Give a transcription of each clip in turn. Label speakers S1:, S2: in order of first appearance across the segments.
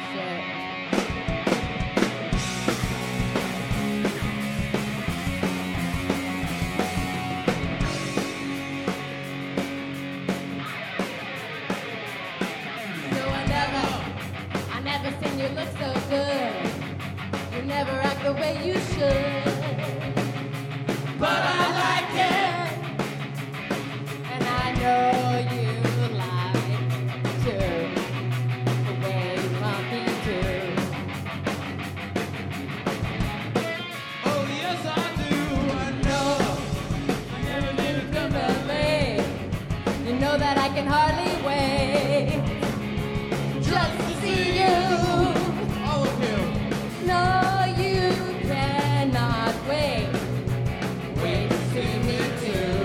S1: I never seen you look so good. You never act the way you should. But I like it, and I know you like too. The way you want me to.
S2: Oh yes I do. I know.
S1: I never knew it from LA. You know that I can hardly wait just to see you.
S2: All of you.
S1: No, you cannot wait. Wait to see me too.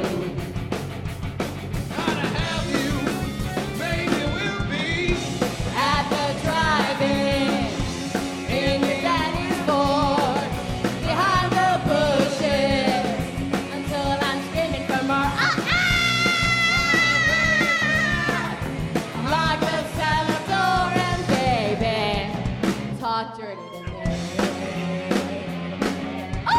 S2: Gotta have you. Maybe we'll be
S1: At the drive-in, in your daddy's Ford, behind the bushes, until I'm screaming for more. Like the Salvador and baby, talk dirty to me. Oh!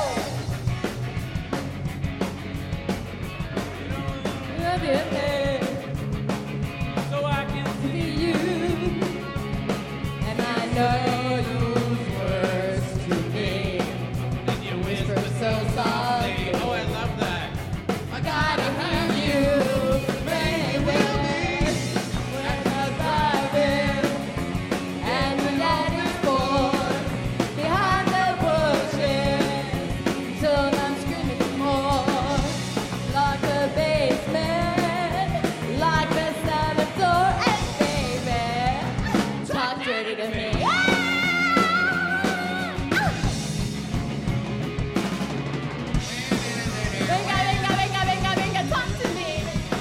S2: so I can
S1: See you, and I know you's words to me.
S2: and you whisper
S1: So softly,
S2: Oh, I love that.
S1: I gotta hear you, baby. When the driving and the daddy's bored behind the bushes, till I'm screaming for more. Like the basement, like the Salvador, and baby, talk dirty to me. Venga, venga, venga, venga, venga, talk to me.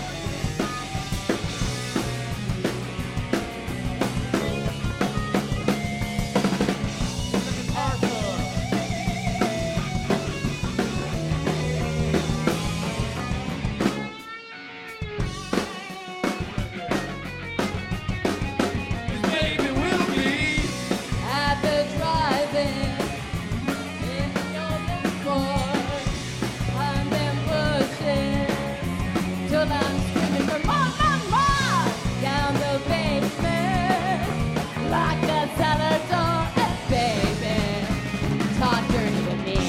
S2: Maybe we'll be
S1: At the drive-in, in the open Ford, behind them bushes, till I'm screaming for more, more, more. Down the basement, like a cellar door, and baby, talk dirty to me.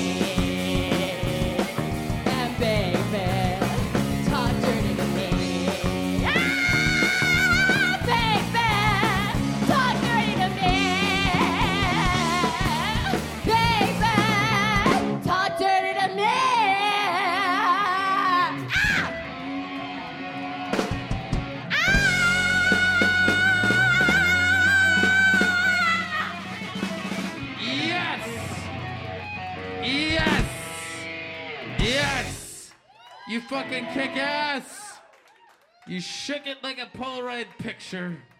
S1: And baby, talk dirty to me. Ah, baby, talk dirty to me. Baby, talk dirty to me.
S2: Yes! Yes! Yes! You fucking kick ass! You shook it like a Polaroid picture.